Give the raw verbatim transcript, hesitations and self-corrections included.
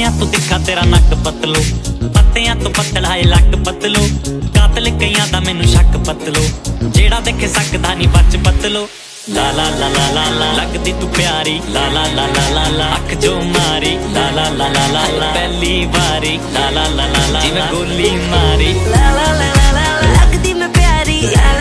ਪੱਤਿਆਂ ਤੋਂ ਤਿੱਖਾ ਤੇਰਾ ਨੱਕ ਪਤਲੋ, ਪੱਤਿਆਂ ਤੋਂ ਪਤਲਾ ਏ ਲੱਕ ਪਤਲੋ, ਕਾਤਲ ਕਈਆਂ ਦਾ ਮੈਨੂੰ ਸ਼ੱਕ ਪਤਲੋ, ਜਿਹੜਾ ਦੇਖੇ ਸਕਦਾ ਨੀ ਬੱਚ ਪਤਲੋ। ਲਾ ਲਾ ਲਾ ਲਾ ਲਾ ਲਾ ਲੱਗਦੀ ਤੂੰ ਪਿਆਰੀ, ਲਾ ਲਾ ਲਾ ਲਾ ਲਾ ਲਾ ਅੱਖ ਜੋ ਮਾਰੀ, ਲਾ ਲਾ ਲਾ ਲਾ ਲਾ ਲਾ ਪਹਿਲੀ ਵਾਰੀ, ਲਾ ਲਾ ਲਾ ਲਾ ਲਾ ਜਿਵੇਂ ਗੋਲੀ ਮਾਰੀ, ਲਾ ਲਾ ਲਾ ਲਾ ਲਾ ਲੱਗਦੀ ਮੈਂ ਪਿਆਰੀ।